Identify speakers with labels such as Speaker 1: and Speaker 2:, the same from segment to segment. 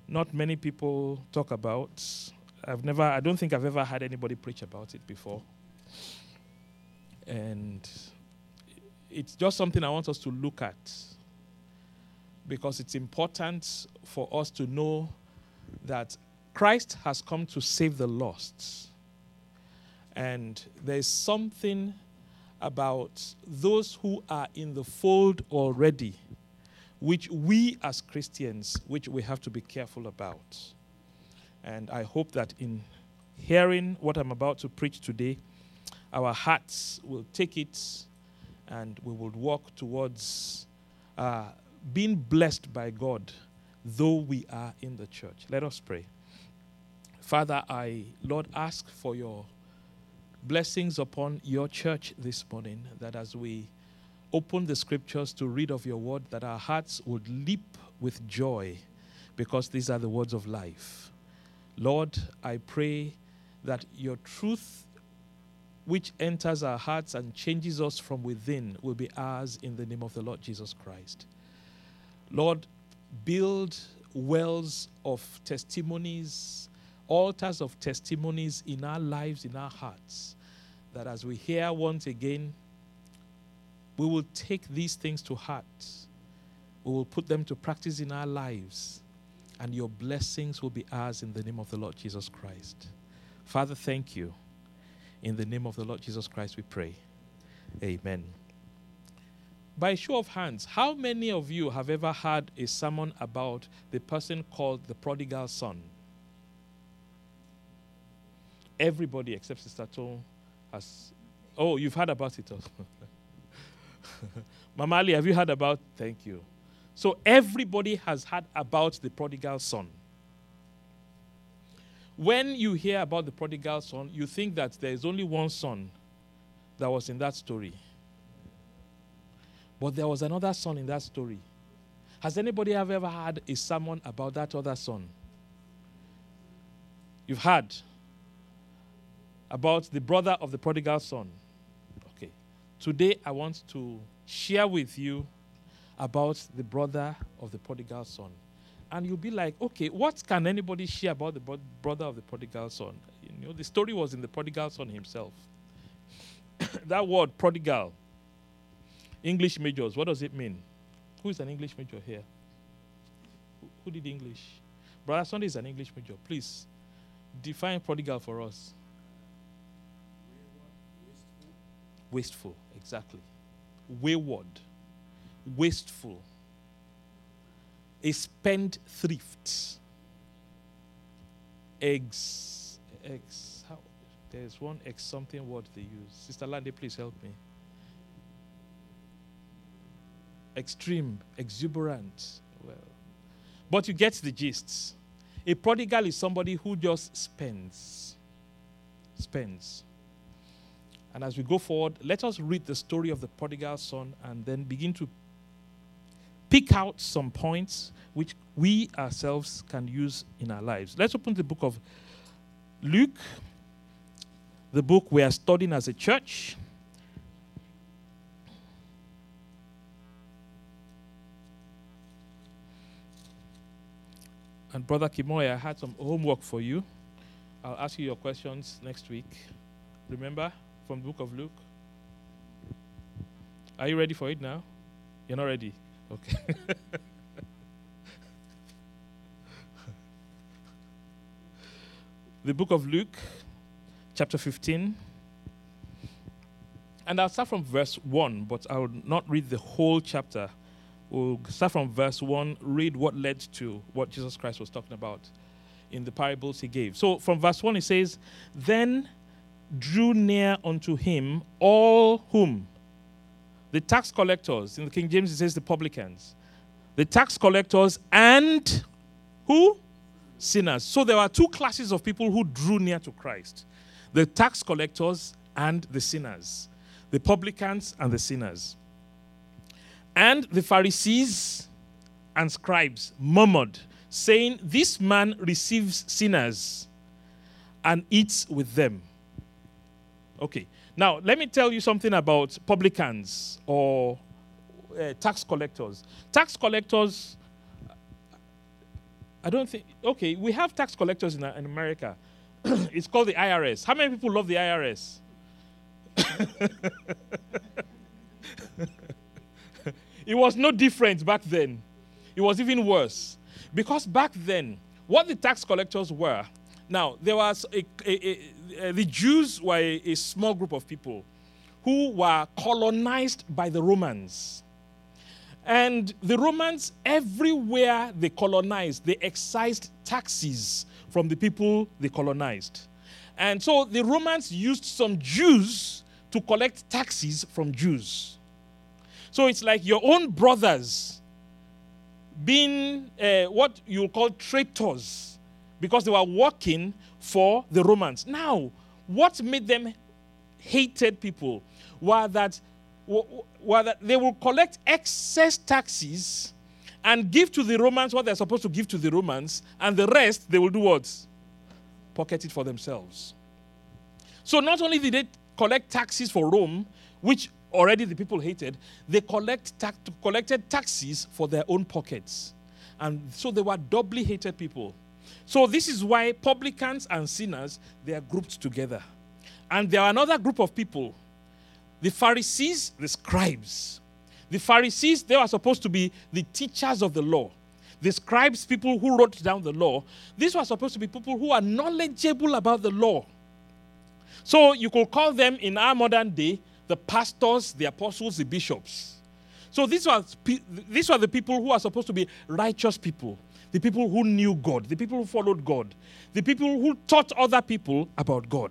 Speaker 1: not many people talk about. I don't think I've ever had anybody preach about it before. And it's just something I want us to look at, because it's important for us to know that Christ has come to save the lost. And there's something about those who are in the fold already, which we as Christians, which we have to be careful about. And I hope that in hearing what I'm about to preach today, our hearts will take it and we will walk towards being blessed by God, though we are in the church. Let us pray. Father, Lord, ask for your blessings upon your church this morning, that as we open the scriptures to read of your word, that our hearts would leap with joy, because these are the words of life. Lord, I pray that your truth, which enters our hearts and changes us from within, will be ours in the name of the Lord Jesus Christ. Lord, build wells of testimonies, altars of testimonies in our lives, in our hearts, that as we hear once again, we will take these things to heart. We will put them to practice in our lives, and your blessings will be ours in the name of the Lord Jesus Christ. Father, thank you. In the name of the Lord Jesus Christ we pray. Amen. By a show of hands, how many of you have ever heard a sermon about the person called the prodigal son? Everybody except Sister Tom has. Oh, you've heard about it also. Mama Ali, have you heard about? Thank you. So everybody has heard about the prodigal son. When you hear about the prodigal son, you think that there is only one son that was in that story. But there was another son in that story. Has anybody ever had a sermon about that other son? You've heard about the brother of the prodigal son. Okay. Today I want to share with you about the brother of the prodigal son. And you'll be like, okay, what can anybody share about the brother of the prodigal son? You know, the story was in the prodigal son himself. That word, prodigal, English majors, what does it mean? Who is an English major here? Who did English? Brother Sunday is an English major. Please, define prodigal for us. Wasteful, exactly. Wayward, wasteful. A spendthrift. There's one X something word they use. Sister Lande, please help me. Extreme, exuberant. Well, but you get the gist. A prodigal is somebody who just spends. And as we go forward, let us read the story of the prodigal son and then begin to pick out some points which we ourselves can use in our lives. Let's open the book of Luke, the book we are studying as a church. And Brother Kimoy, I had some homework for you. I'll ask you your questions next week. Remember, from the book of Luke. Are you ready for it now? You're not ready? Okay. The book of Luke, chapter 15. And I'll start from verse 1, but I will not read the whole chapter. We'll start from verse 1, read what led to what Jesus Christ was talking about in the parables he gave. So from verse 1 it says, "Then drew near unto him all whom?" The tax collectors. In the King James it says the publicans. The tax collectors and who? Sinners. So there were two classes of people who drew near to Christ. The tax collectors and the sinners. The publicans and the sinners. And the Pharisees and scribes murmured, saying, "This man receives sinners and eats with them." Okay. Now, let me tell you something about publicans or tax collectors. Tax collectors I don't think, okay, we have tax collectors in America. It's called the IRS. How many people love the IRS? It was no different back then. It was even worse. Because back then, what the tax collectors were, now, there was the Jews were a small group of people who were colonized by the Romans. And the Romans, everywhere they colonized, they excised taxes from the people they colonized. And so the Romans used some Jews to collect taxes from Jews. So it's like your own brothers being what you call traitors because they were working for the Romans. Now, what made them hated people were that they will collect excess taxes and give to the Romans what they're supposed to give to the Romans, and the rest they will do what? Pocket it for themselves. So not only did they collect taxes for Rome, which already the people hated, they collected taxes for their own pockets. And so they were doubly hated people. So this is why publicans and sinners, they are grouped together. And there are another group of people, the Pharisees, the scribes. The Pharisees, they were supposed to be the teachers of the law. The scribes, people who wrote down the law, these were supposed to be people who are knowledgeable about the law. So you could call them in our modern day the pastors, the apostles, the bishops. So these were the people who are supposed to be righteous people, the people who knew God, the people who followed God, the people who taught other people about God.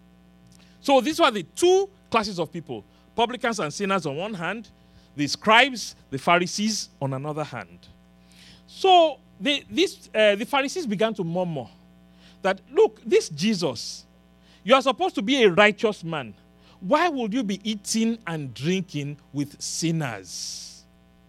Speaker 1: So these were the two classes of people, publicans and sinners on one hand, the scribes, the Pharisees on another hand. So the Pharisees began to murmur that, look, this Jesus, you are supposed to be a righteous man. Why would you be eating and drinking with sinners?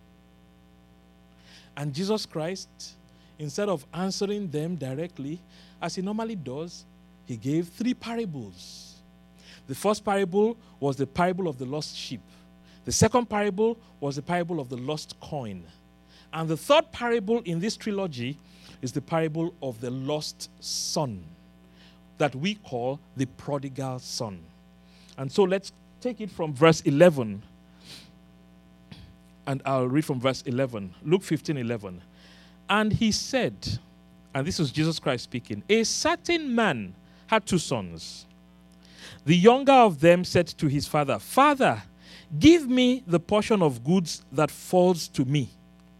Speaker 1: And Jesus Christ, instead of answering them directly, as he normally does, he gave 3 parables. The first parable was the parable of the lost sheep. The second parable was the parable of the lost coin. And the third parable in this trilogy is the parable of the lost son that we call the prodigal son. And so let's take it from verse 11. And I'll read from verse 11. Luke 15:11. And he said, and this is Jesus Christ speaking, a certain man had 2 sons. The younger of them said to his father, Father, give me the portion of goods that falls to me.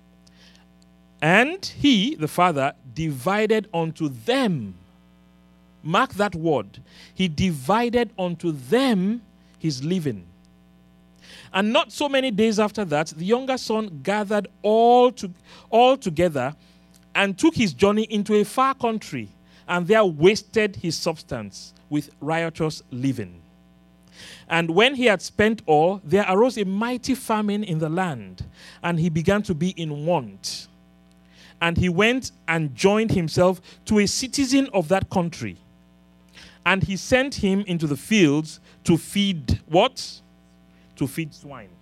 Speaker 1: And he, the father, divided unto them. Mark that word. He divided unto them his living. And not so many days after that, the younger son gathered all together and took his journey into a far country, and there wasted his substance with riotous living. And when he had spent all, there arose a mighty famine in the land, and he began to be in want. And he went and joined himself to a citizen of that country. And he sent him into the fields to feed what? To feed swine.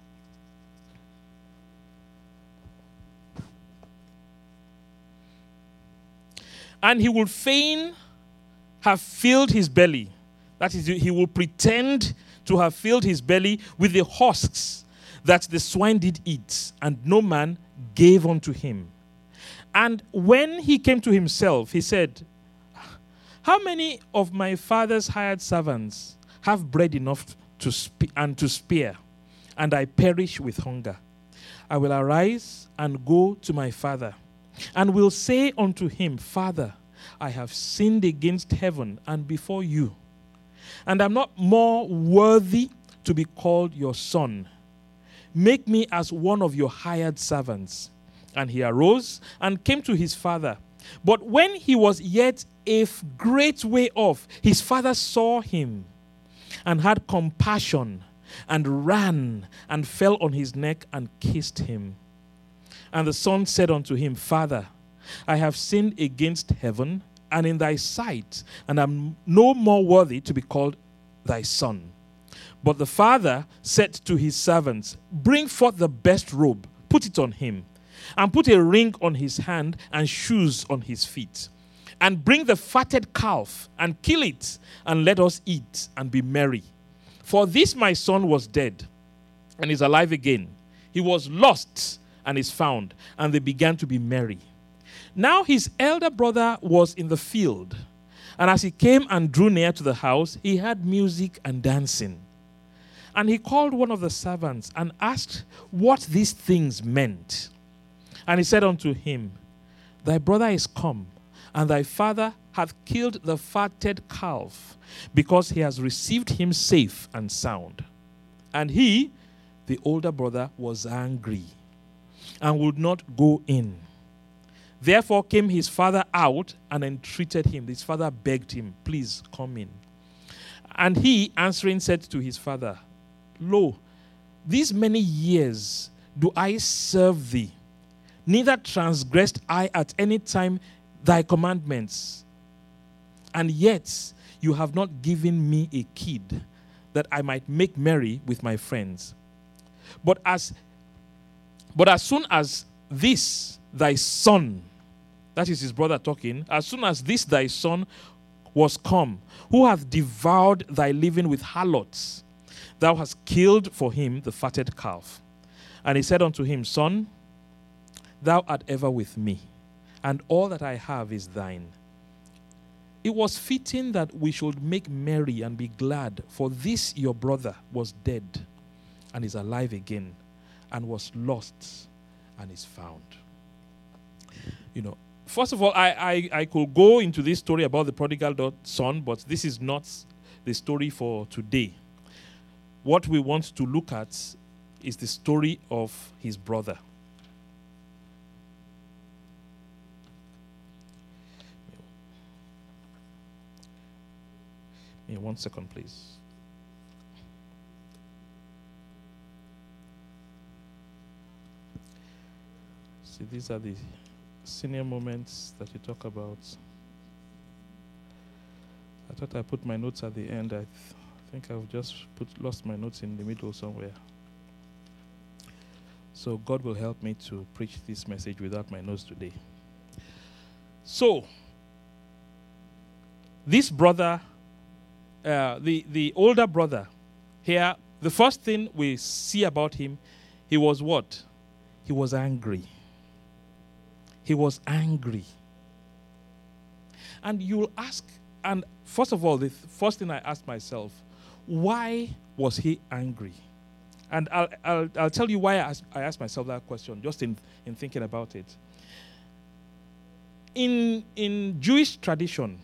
Speaker 1: And he will fain have filled his belly. That is, he will pretend to have filled his belly with the husks that the swine did eat, and no man gave unto him. And when he came to himself, he said, how many of my father's hired servants have bread enough to spare, and I perish with hunger? I will arise and go to my father, and will say unto him, Father, I have sinned against heaven and before you, and am not more worthy to be called your son. Make me as one of your hired servants. And he arose and came to his father. But when he was yet a great way off, his father saw him and had compassion and ran and fell on his neck and kissed him. And the son said unto him, Father, I have sinned against heaven and in thy sight, and am no more worthy to be called thy son. But the father said to his servants, Bring forth the best robe, put it on him, and put a ring on his hand and shoes on his feet. And bring the fatted calf and kill it, and let us eat and be merry. For this my son was dead and is alive again. He was lost and is found. And they began to be merry. Now his elder brother was in the field. And as he came and drew near to the house, he heard music and dancing. And he called one of the servants and asked what these things meant. And he said unto him, Thy brother is come, and thy father hath killed the fatted calf, because he has received him safe and sound. And he, the older brother, was angry, and would not go in. Therefore came his father out and entreated him. His father begged him, Please come in. And he, answering, said to his father, Lo, these many years do I serve thee, neither transgressed I at any time thy commandments. And yet you have not given me a kid, that I might make merry with my friends. But as soon as this thy son, that is his brother talking, as soon as this thy son was come, who hath devoured thy living with harlots, thou hast killed for him the fatted calf. And he said unto him, Son, thou art ever with me, and all that I have is thine. It was fitting that we should make merry and be glad, for this your brother was dead and is alive again, and was lost and is found. First of all, I could go into this story about the prodigal son, but this is not the story for today. What we want to look at is the story of his brother. Yeah, 1 second, please. See, these are the senior moments that you talk about. I thought I put my notes at the end. I think I've just lost my notes in the middle somewhere. So God will help me to preach this message without my notes today. So, this brother, the older brother, here, the first thing we see about him, he was what? He was angry. He was angry. And you'll ask, and first of all, the first thing I asked myself, why was he angry? And I'll tell you why I asked myself that question, just in thinking about it. In Jewish tradition,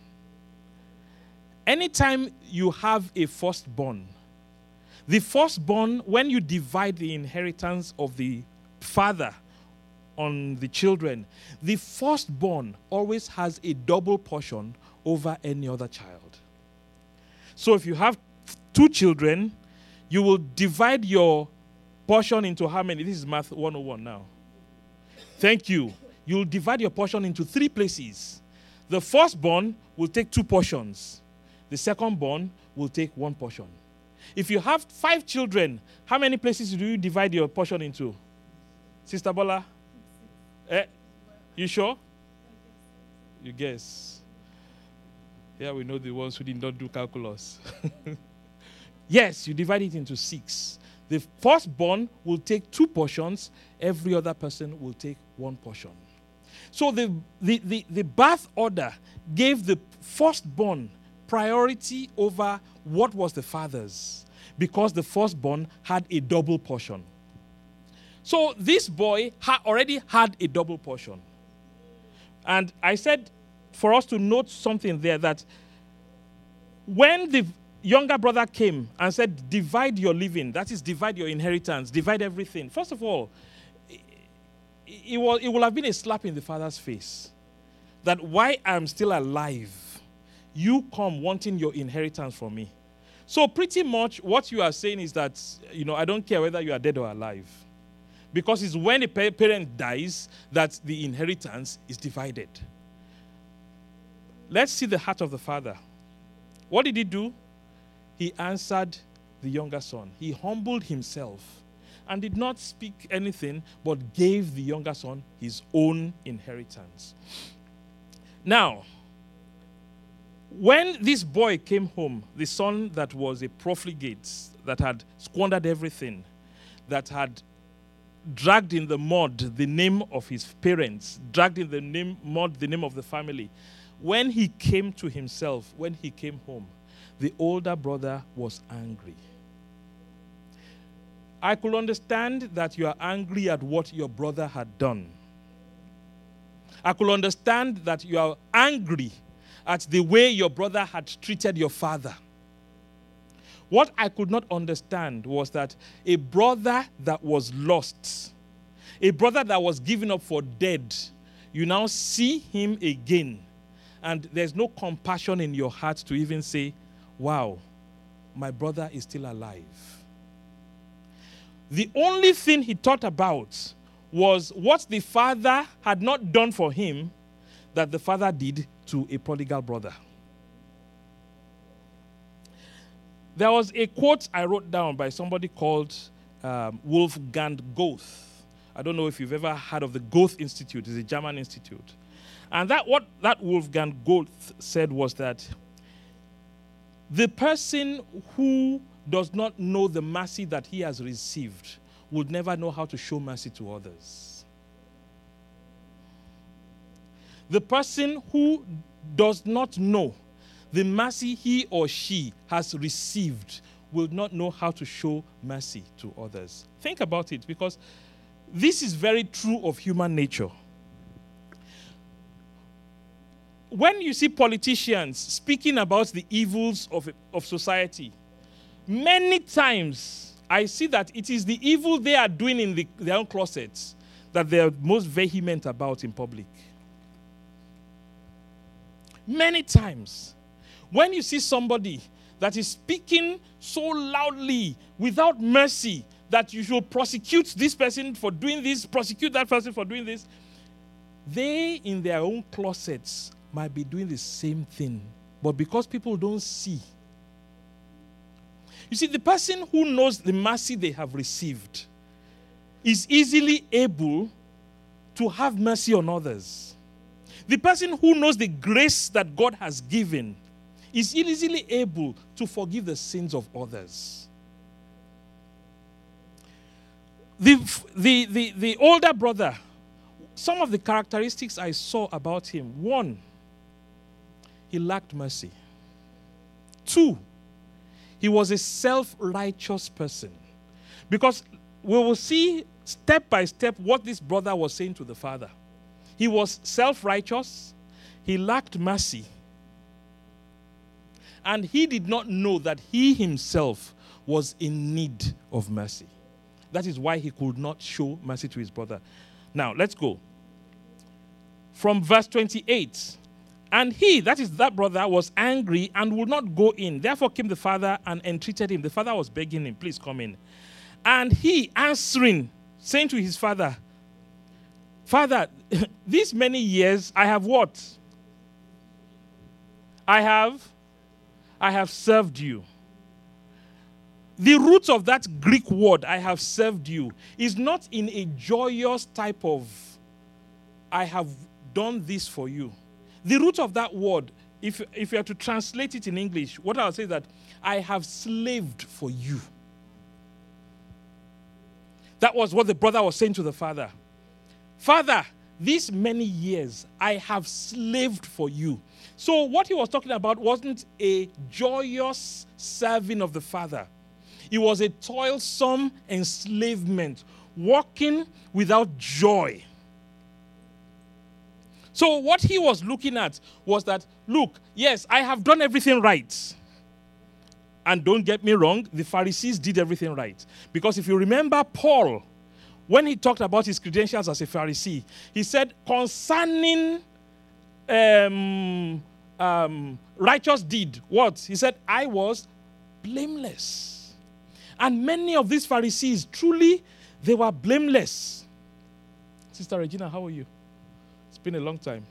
Speaker 1: anytime you have a firstborn, the firstborn, when you divide the inheritance of the father on the children, the firstborn always has a double portion over any other child. So if you have 2 children, you will divide your portion into how many? This is Math 101 now. Thank you. You'll divide your portion into 3 places. The firstborn will take 2 portions. The secondborn will take 1 portion. If you have 5 children, how many places do you divide your portion into? Sister Bola? You sure? You guess. Here we know the ones who did not do calculus. Yes, you divide it into 6. The firstborn will take 2 portions. Every other person will take 1 portion. So the birth order gave the firstborn priority over what was the father's, because the firstborn had a double portion. So this boy already had a double portion. And I said for us to note something there, that when the younger brother came and said, divide your living, that is, divide your inheritance, divide everything. First of all, it will have been a slap in the father's face. That why I'm still alive, you come wanting your inheritance from me. So pretty much what you are saying is that, I don't care whether you are dead or alive. Because it's when a parent dies that the inheritance is divided. Let's see the heart of the father. What did he do? He answered the younger son. He humbled himself and did not speak anything, but gave the younger son his own inheritance. Now, when this boy came home, the son that was a profligate, that had squandered everything, that had dragged in the mud the name of his parents, dragged in the mud the name of the family, when he came to himself, when he came home, the older brother was angry. I could understand that you are angry at what your brother had done. I could understand that you are angry at the way your brother had treated your father. What I could not understand was that a brother that was lost, a brother that was given up for dead, you now see him again, and there's no compassion in your heart to even say, wow, my brother is still alive. The only thing he thought about was what the father had not done for him that the father did to a prodigal brother. There was a quote I wrote down by somebody called Wolfgang Goethe. I don't know if you've ever heard of the Goethe Institute. It's a German institute. And what that Wolfgang Goethe said was that the person who does not know the mercy that he has received would never know how to show mercy to others. The person who does not know the mercy he or she has received will not know how to show mercy to others. Think about it, because this is very true of human nature. When you see politicians speaking about the evils of society, many times I see that it is the evil they are doing in their own closets that they are most vehement about in public. Many times, when you see somebody that is speaking so loudly without mercy that you should prosecute this person for doing this, prosecute that person for doing this, they in their own closets might be doing the same thing. But because people don't see. You see, the person who knows the mercy they have received is easily able to have mercy on others. The person who knows the grace that God has given is easily able to forgive the sins of others. The older brother, some of the characteristics I saw about him: 1, he lacked mercy. 2, he was a self-righteous person. Because we will see step by step what this brother was saying to the father. He was self-righteous, he lacked mercy, and he did not know that he himself was in need of mercy. That is why he could not show mercy to his brother. Now, let's go. From verse 28. And he, that is that brother, was angry and would not go in. Therefore came the father and entreated him. The father was begging him, please come in. And he answering, saying to his father, Father, these many years I have what? I have served you. The root of that Greek word, I have served you, is not in a joyous type of, I have done this for you. The root of that word, if you are to translate it in English, what I'll say is that I have slaved for you. That was what the brother was saying to the father. Father, these many years I have slaved for you. So what he was talking about wasn't a joyous serving of the father. It was a toilsome enslavement, walking without joy. So what he was looking at was that, look, yes, I have done everything right. And don't get me wrong, the Pharisees did everything right. Because if you remember Paul, when he talked about his credentials as a Pharisee, he said, concerning righteous deed, what? He said, I was blameless. And many of these Pharisees, truly, they were blameless. Sister Regina, how are you? It's been a long time.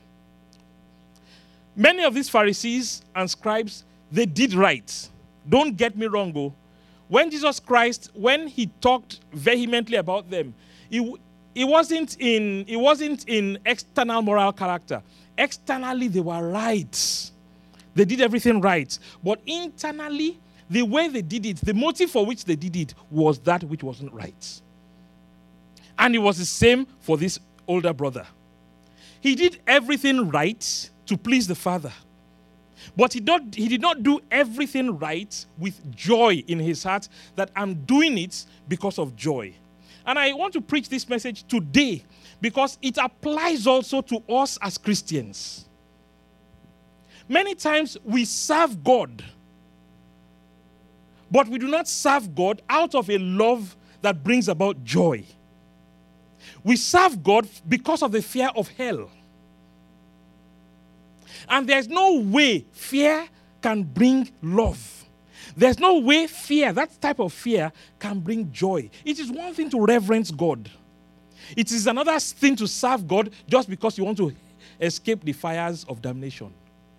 Speaker 1: Many of these Pharisees and scribes, they did right. Don't get me wrong, When Jesus Christ, when he talked vehemently about them, it wasn't in external moral character. Externally, they were right. They did everything right. But internally, the way they did it, the motive for which they did it was that which wasn't right. And it was the same for this older brother. He did everything right to please the Father. But he did not do everything right with joy in his heart, that I'm doing it because of joy. And I want to preach this message today because it applies also to us as Christians. Many times we serve God, but we do not serve God out of a love that brings about joy. We serve God because of the fear of hell. And there's no way fear can bring love. There's no way fear, that type of fear, can bring joy. It is one thing to reverence God. It is another thing to serve God just because you want to escape the fires of damnation.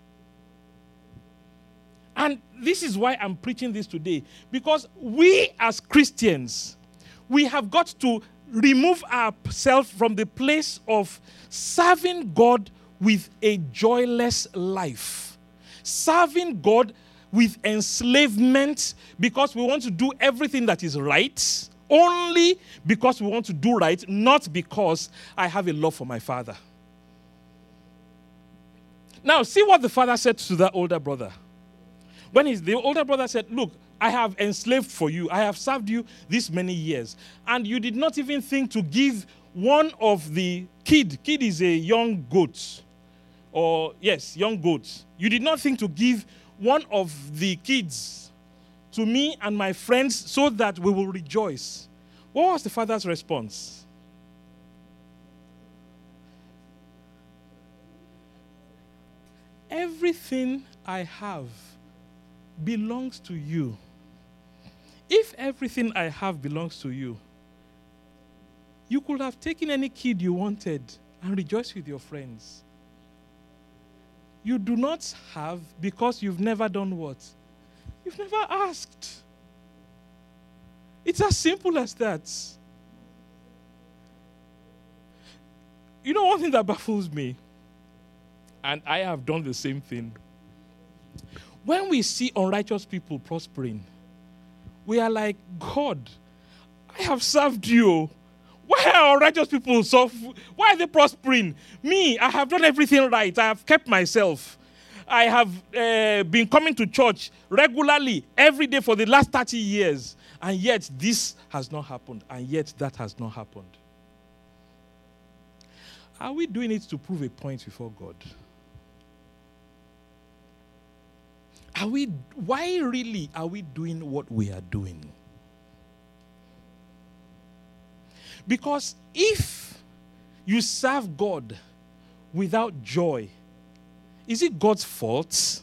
Speaker 1: And this is why I'm preaching this today. Because we as Christians, we have got to remove ourselves from the place of serving God with a joyless life. Serving God with enslavement because we want to do everything that is right, only because we want to do right, not because I have a love for my Father. Now, see what the father said to that older brother. When the older brother said, look, I have enslaved for you. I have served you this many years. And you did not even think to give one of the kid is a young goat. Young goat. You did not think to give one of the kids to me and my friends so that we will rejoice. What was the father's response? Everything I have belongs to you. If everything I have belongs to you, you could have taken any kid you wanted and rejoiced with your friends. You do not have because you've never done what? You've never asked. It's as simple as that. You know one thing that baffles me, and I have done the same thing. When we see unrighteous people prospering, we are like, God, I have served you. Why are unrighteous people why are they prospering? Me, I have done everything right. I have kept myself. I have been coming to church regularly every day for the last 30 years. And yet this has not happened. And yet that has not happened. Are we doing it to prove a point before God? Why really are we doing what we are doing? Because if you serve God without joy, is it God's fault?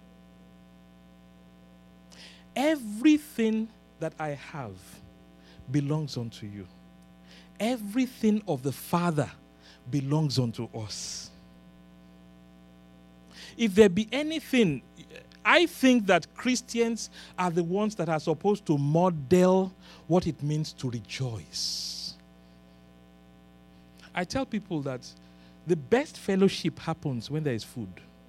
Speaker 1: Everything that I have belongs unto you. Everything of the Father belongs unto us. If there be anything, I think that Christians are the ones that are supposed to model what it means to rejoice. I tell people that the best fellowship happens when there is food.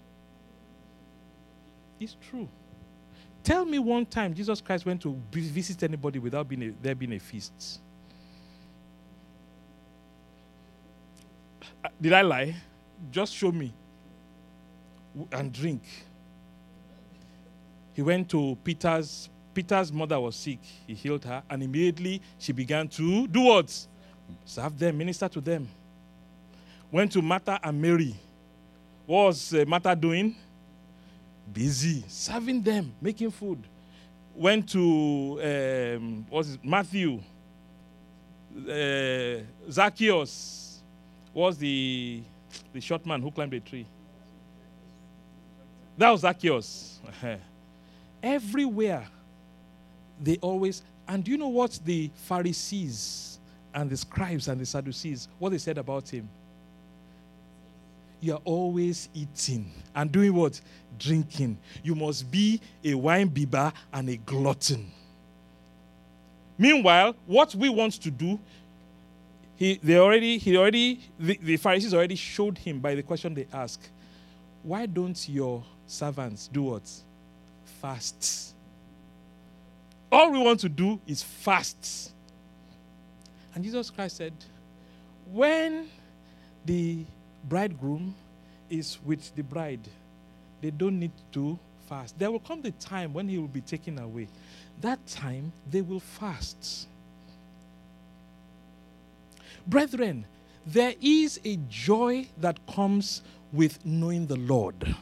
Speaker 1: It's true. Tell me one time Jesus Christ went to visit anybody without there being a feast. Did I lie? Just show me. And drink. He went to Peter's mother was sick. He healed her. And immediately she began to do what? Serve them, minister to them. Went to Martha and Mary. What was Martha doing? Busy. Serving them, making food. Went to Matthew. Zacchaeus. Was the short man who climbed a tree. That was Zacchaeus. Everywhere, they always... And do you know what the Pharisees and the scribes and the Sadducees, what they said about him? You are always eating and doing what? Drinking. You must be a wine bibber and a glutton. Meanwhile, what we want to do, the Pharisees already showed him by the question they ask. Why don't your servants do what? Fast. All we want to do is fast. And Jesus Christ said, when the bridegroom is with the bride, they don't need to fast. There will come the time when he will be taken away. That time, they will fast. Brethren, there is a joy that comes with knowing the Lord.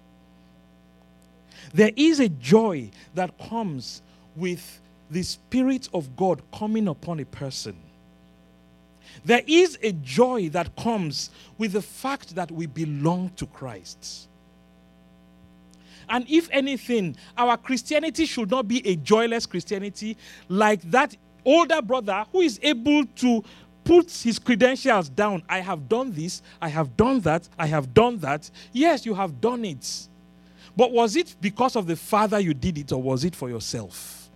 Speaker 1: There is a joy that comes with the Spirit of God coming upon a person. There is a joy that comes with the fact that we belong to Christ. And if anything, our Christianity should not be a joyless Christianity like that older brother who is able to put his credentials down. I have done this, I have done that, I have done that. Yes, you have done it. But was it because of the Father you did it, or was it for yourself?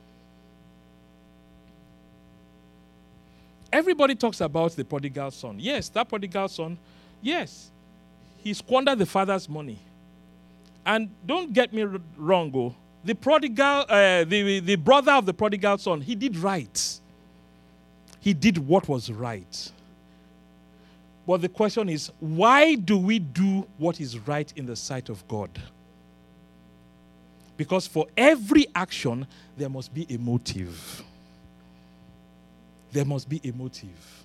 Speaker 1: Everybody talks about the prodigal son. Yes, that prodigal son, yes, he squandered the father's money. And don't get me wrong, the prodigal, the brother of the prodigal son, he did right. He did what was right. But the question is, why do we do what is right in the sight of God? Because for every action, there must be a motive. There must be a motive.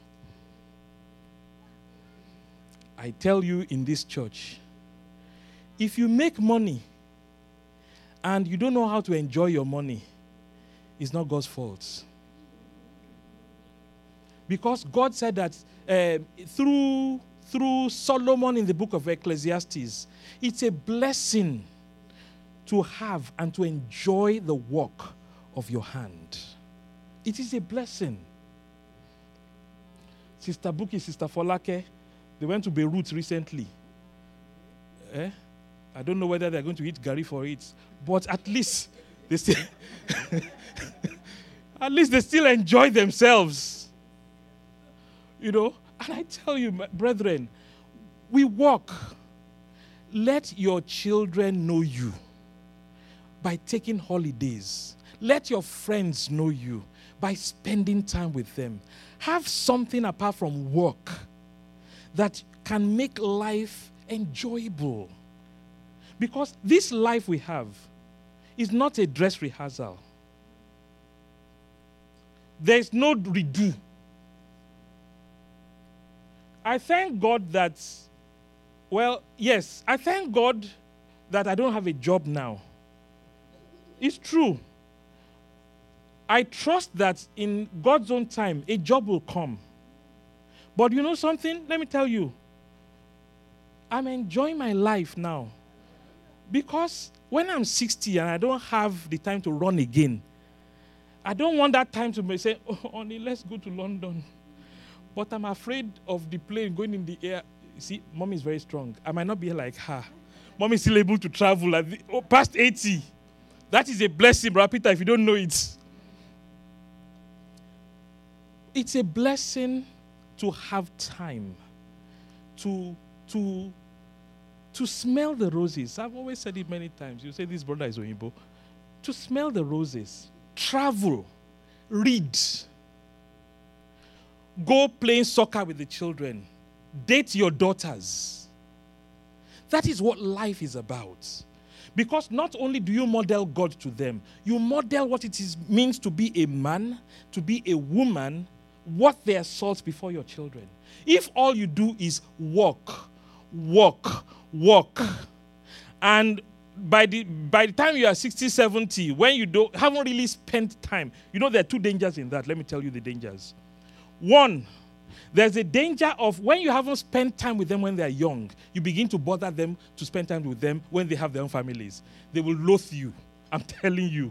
Speaker 1: I tell you in this church, if you make money and you don't know how to enjoy your money, it's not God's fault. Because God said that through Solomon in the book of Ecclesiastes, it's a blessing to have and to enjoy the work of your hand. It is a blessing. Sister Buki, Sister Folake, they went to Beirut recently. I don't know whether they're going to eat gari for it, but at least they still at least they still enjoy themselves. You know, and I tell you, my brethren, we walk. Let your children know you by taking holidays. Let your friends know you by spending time with them. Have something apart from work that can make life enjoyable. Because this life we have is not a dress rehearsal. There is no redo. I thank God that, I thank God that I don't have a job now. It's true. I trust that in God's own time, a job will come. But you know something? Let me tell you. I'm enjoying my life now. Because when I'm 60 and I don't have the time to run again, I don't want that time to say, oh, honey, let's go to London. But I'm afraid of the plane going in the air. You see, Mom is very strong. I might not be like her. Mom is still able to travel past 80. That is a blessing, Brother Peter, if you don't know it. It's a blessing to have time to smell the roses. I've always said it many times. You say this brother is Oyinbo. To smell the roses, travel, read, go playing soccer with the children, date your daughters. That is what life is about. Because not only do you model God to them, you model what it means to be a man, to be a woman, what their salt before your children. If all you do is walk, and by the time you are 60, 70, when you haven't really spent time, you know there are two dangers in that. Let me tell you the dangers. One, there's a danger of when you haven't spent time with them when they are young, you begin to bother them to spend time with them when they have their own families. They will loathe you. I'm telling you.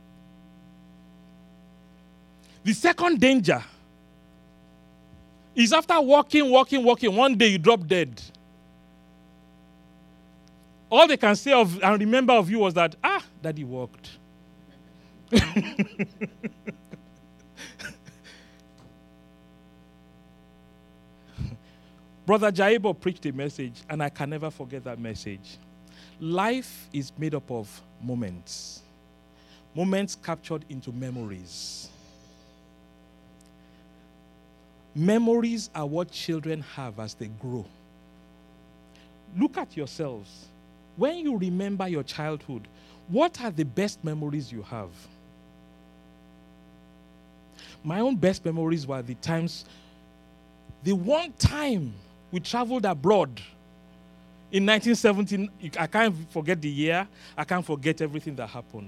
Speaker 1: The second danger is after walking, one day you drop dead. All they can say and remember of you was that, Daddy walked. Brother Jaibo preached a message, and I can never forget that message. Life is made up of moments. Moments captured into memories. Memories are what children have as they grow. Look at yourselves. When you remember your childhood, what are the best memories you have? My own best memories were the one time we traveled abroad in 1917. I can't forget the year. I can't forget everything that happened.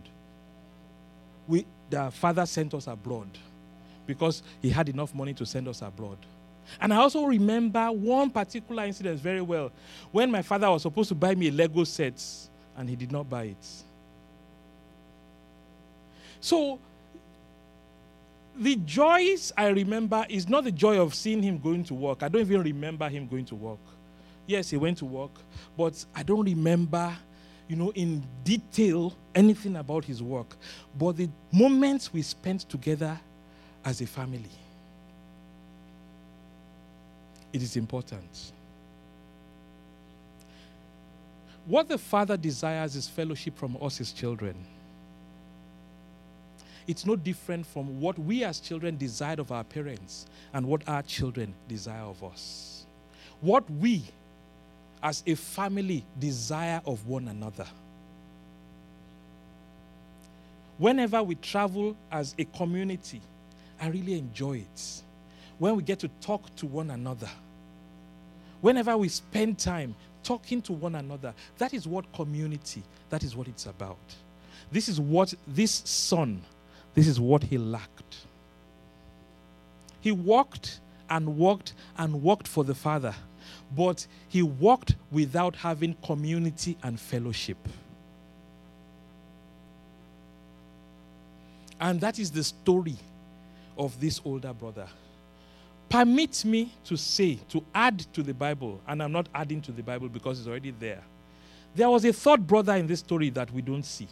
Speaker 1: The father sent us abroad because he had enough money to send us abroad. And I also remember one particular incident very well, when my father was supposed to buy me a Lego set, and he did not buy it. So, the joys I remember is not the joy of seeing him going to work. I don't even remember him going to work. Yes, he went to work, but I don't remember, in detail anything about his work. But the moments we spent together as a family, it is important. What the Father desires is fellowship from us, his children. It's no different from what we as children desired of our parents and what our children desire of us. What we as a family desire of one another. Whenever we travel as a community, I really enjoy it. When we get to talk to one another. Whenever we spend time talking to one another, that is what community, that is what it's about. This is what this son, this is what he lacked. He walked and walked and walked for the Father, but he walked without having community and fellowship. And that is the story of this older brother. Permit me to add to the Bible, and I'm not adding to the Bible because it's already there. There was a third brother in this story that we don't see.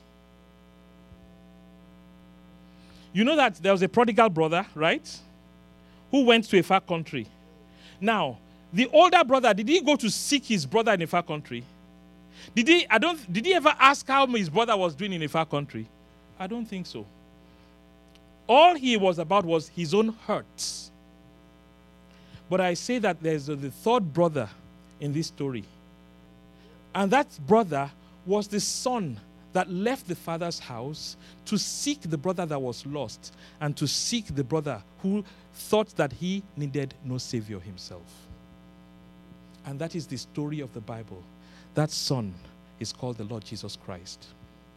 Speaker 1: You know that there was a prodigal brother, right? Who went to a far country. Now, the older brother, did he go to seek his brother in a far country? Did he ever ask how his brother was doing in a far country? I don't think so. All he was about was his own hurts. But I say that there's the third brother in this story. And that brother was the son that left the father's house to seek the brother that was lost and to seek the brother who thought that he needed no savior himself. And that is the story of the Bible. That son is called the Lord Jesus Christ.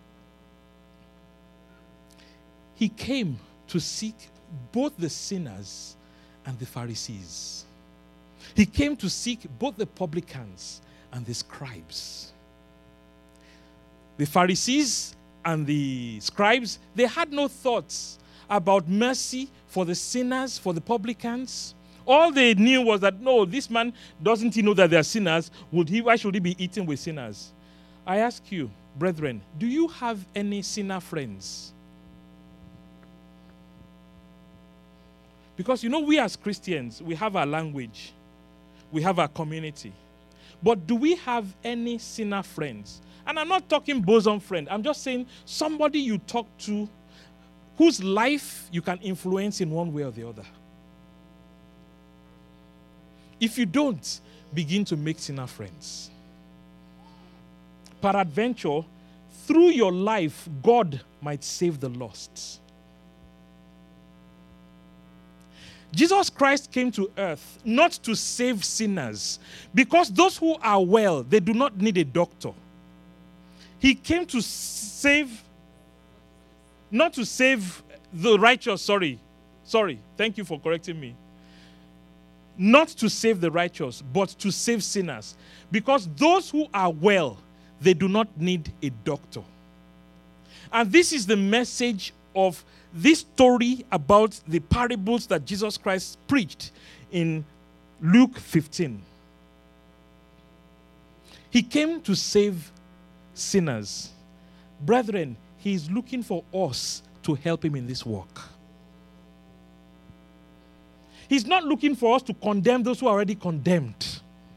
Speaker 1: He came to seek both the sinners and the Pharisees. He came to seek both the publicans and the scribes. The Pharisees and the scribes, they had no thoughts about mercy for the sinners, for the publicans. All they knew was that, no, this man, doesn't he know that they are sinners? Why should he be eating with sinners? I ask you, brethren, do you have any sinner friends? Because, we as Christians, we have our language. We have our community. But do we have any sinner friends? And I'm not talking bosom friend. I'm just saying somebody you talk to whose life you can influence in one way or the other. If you don't, begin to make sinner friends. Peradventure, through your life, God might save the lost. Jesus Christ came to earth not to save sinners, because those who are well, they do not need a doctor. He came to save, not to save the righteous, sorry, thank you for correcting me. Not to save the righteous, but to save sinners. Because those who are well, they do not need a doctor. And this is the message of this story about the parables that Jesus Christ preached in Luke 15. He came to save sinners. Brethren, he is looking for us to help him in this work. He's not looking for us to condemn those who are already condemned.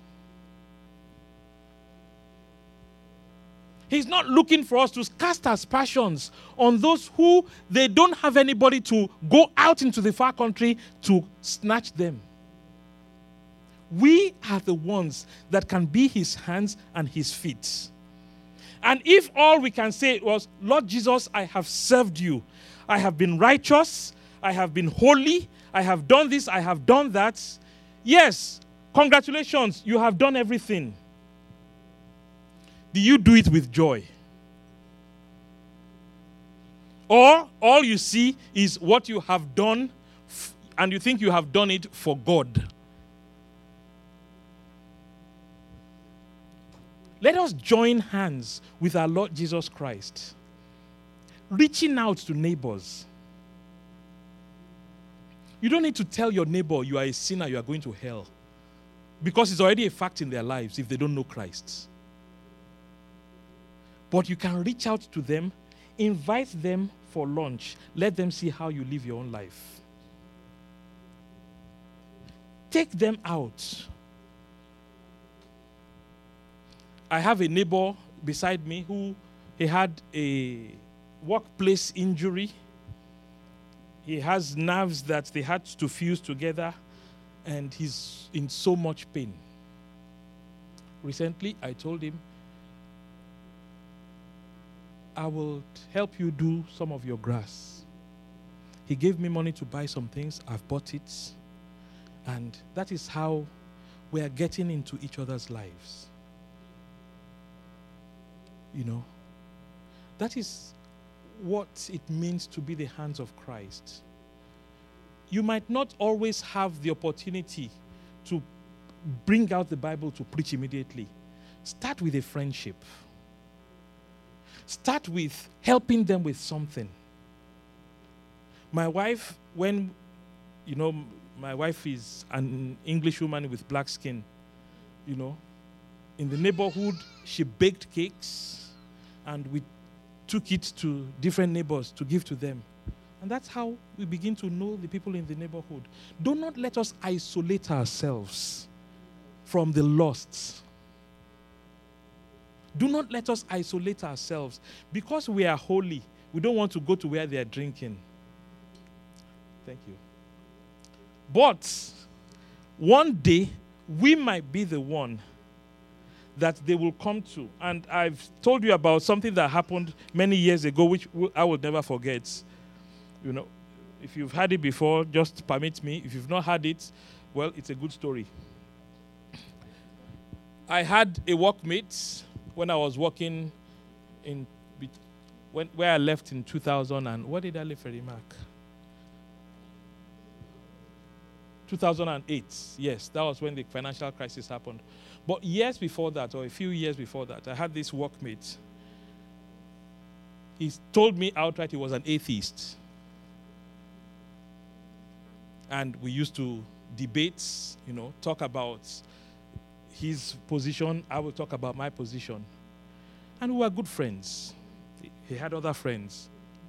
Speaker 1: He's not looking for us to cast aspersions on those who they don't have anybody to go out into the far country to snatch them. We are the ones that can be his hands and his feet. And if all we can say was, Lord Jesus, I have served you. I have been righteous. I have been holy. I have done this. I have done that. Yes, congratulations. You have done everything. Do you do it with joy? Or all you see is what you have done and you think you have done it for God? Let us join hands with our Lord Jesus Christ, reaching out to neighbors. You don't need to tell your neighbor you are a sinner, you are going to hell, because it's already a fact in their lives if they don't know Christ. But you can reach out to them, invite them for lunch, let them see how you live your own life. Take them out. I have a neighbor beside me who he had a workplace injury. He has nerves that they had to fuse together, and he's in so much pain. Recently, I told him, I will help you do some of your grass. He gave me money to buy some things. I've bought it. And that is how we are getting into each other's lives. You know, that is what it means to be the hands of Christ. You might not always have the opportunity to bring out the Bible to preach immediately. Start with a friendship. Start with helping them with something. My wife, my wife is an English woman with black skin, in the neighborhood, she baked cakes, and we took it to different neighbors to give to them. And that's how we begin to know the people in the neighborhood. Do not let us isolate ourselves from the lost. Do not let us isolate ourselves. Because we are holy, we don't want to go to where they are drinking. Thank you. But one day, we might be the one that they will come to. And I've told you about something that happened many years ago, which I will never forget. If you've had it before, just permit me. If you've not had it, well, it's a good story. I had a workmate when I was working where I left in 2000, and where did I leave Freddie Mac? 2008. Yes, that was when the financial crisis happened. But years before that, or a few years before that, I had this workmate. He told me outright he was an atheist. And we used to debate, talk about his position. I will talk about my position. And we were good friends. He had other friends.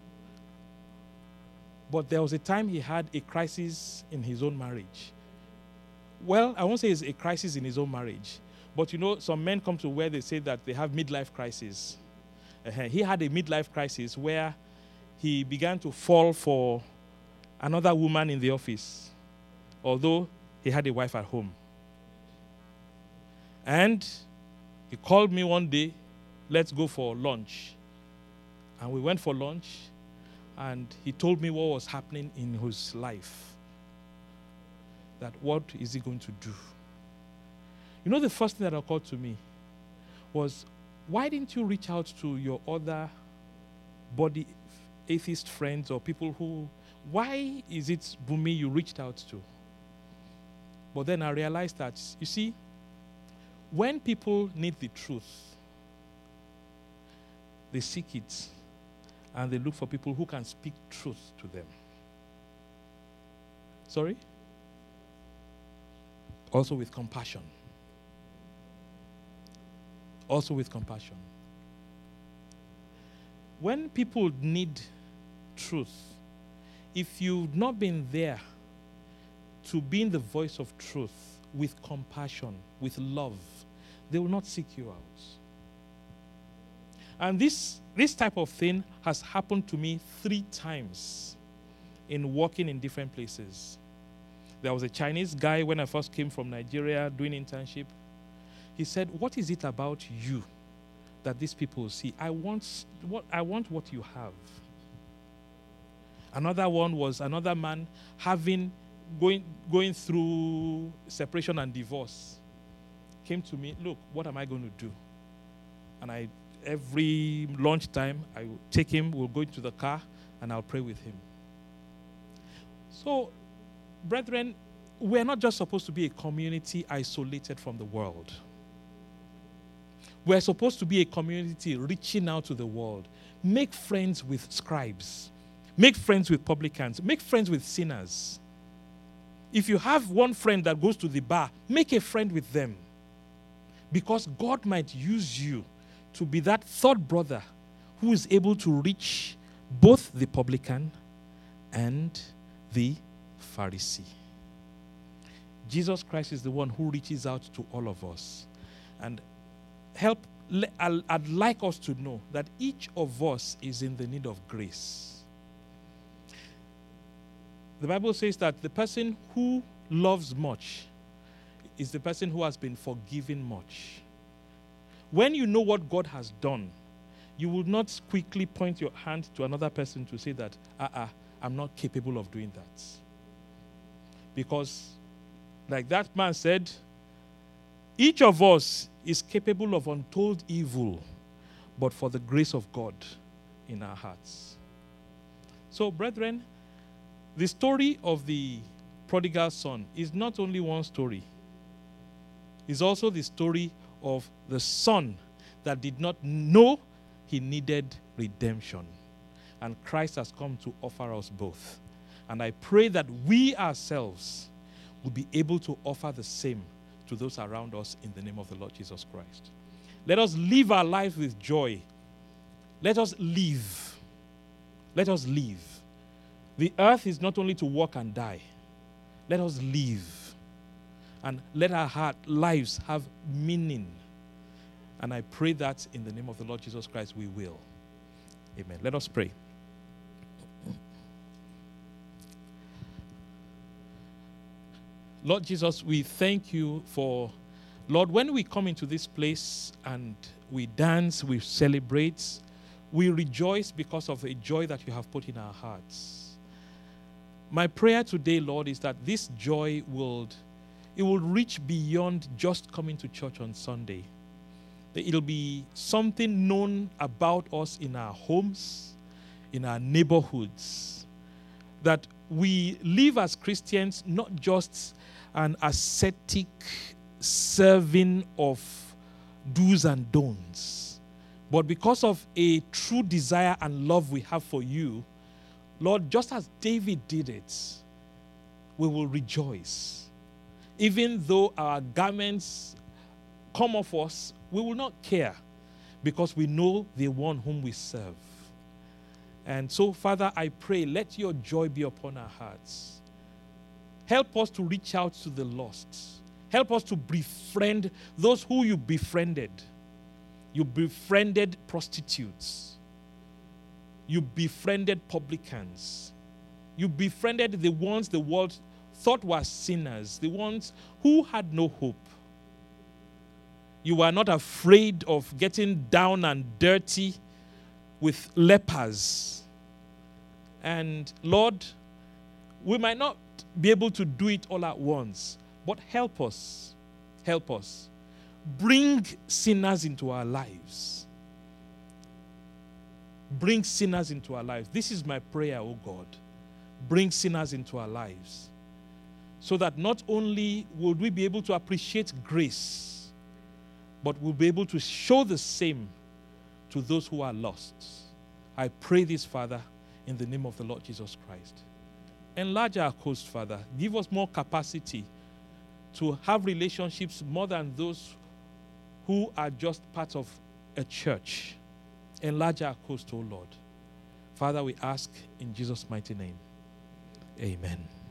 Speaker 1: But there was a time he had a crisis in his own marriage. Well, I won't say it's a crisis in his own marriage. But some men come to where they say that they have midlife crisis. He had a midlife crisis where he began to fall for another woman in the office, although he had a wife at home. And he called me one day, let's go for lunch. And we went for lunch, and he told me what was happening in his life. That what is he going to do? The first thing that occurred to me was, why didn't you reach out to your other body atheist friends or people why is it Bumi you reached out to? But then I realized that, you see, when people need the truth, they seek it, and they look for people who can speak truth to them. Sorry? Also with compassion. Also with compassion. When people need truth, if you've not been there to be in the voice of truth with compassion, with love, they will not seek you out. And this type of thing has happened to me 3 times in working in different places. There was a Chinese guy when I first came from Nigeria doing internship. He said, "What is it about you that these people see? I want what you have." Another one was another man going through separation and divorce. Came to me, "Look, what am I going to do?" And every lunchtime, I will take him, we'll go into the car, and I'll pray with him. So, brethren, we're not just supposed to be a community isolated from the world. We're supposed to be a community reaching out to the world. Make friends with scribes. Make friends with publicans. Make friends with sinners. If you have one friend that goes to the bar, make a friend with them. Because God might use you to be that third brother who is able to reach both the publican and the Pharisee. Jesus Christ is the one who reaches out to all of us. And I'd like us to know that each of us is in the need of grace. The Bible says that the person who loves much is the person who has been forgiven much. When you know what God has done, you will not quickly point your hand to another person to say that, I'm not capable of doing that. Because, like that man said, each of us is capable of untold evil, but for the grace of God in our hearts. So, brethren, the story of the prodigal son is not only one story. It's also the story of the son that did not know he needed redemption. And Christ has come to offer us both. And I pray that we ourselves will be able to offer the same to those around us in the name of the Lord Jesus Christ. Let us live our lives with joy. Let us live. Let us live. The earth is not only to walk and die. Let us live. And let our lives have meaning. And I pray that in the name of the Lord Jesus Christ we will. Amen. Let us pray. Lord Jesus, we thank you for, Lord, when we come into this place and we dance, we celebrate, we rejoice because of the joy that you have put in our hearts. My prayer today, Lord, is that this joy will reach beyond just coming to church on Sunday. It'll be something known about us in our homes, in our neighborhoods, that we live as Christians, not just an ascetic serving of do's and don'ts, but because of a true desire and love we have for you, Lord, just as David did it, we will rejoice. Even though our garments come off us, we will not care because we know the one whom we serve. And so, Father, I pray, let your joy be upon our hearts. Help us to reach out to the lost. Help us to befriend those who you befriended. You befriended prostitutes. You befriended publicans. You befriended the ones the world thought were sinners, the ones who had no hope. You were not afraid of getting down and dirty with lepers. And Lord, we might not be able to do it all at once, but help us. Help us. Bring sinners into our lives. Bring sinners into our lives. This is my prayer, oh God. Bring sinners into our lives. So that not only will we be able to appreciate grace, but we'll be able to show the same to those who are lost. I pray this, Father, in the name of the Lord Jesus Christ. Enlarge our coast, Father. Give us more capacity to have relationships more than those who are just part of a church. Enlarge our coast, O Lord. Father, we ask in Jesus' mighty name. Amen.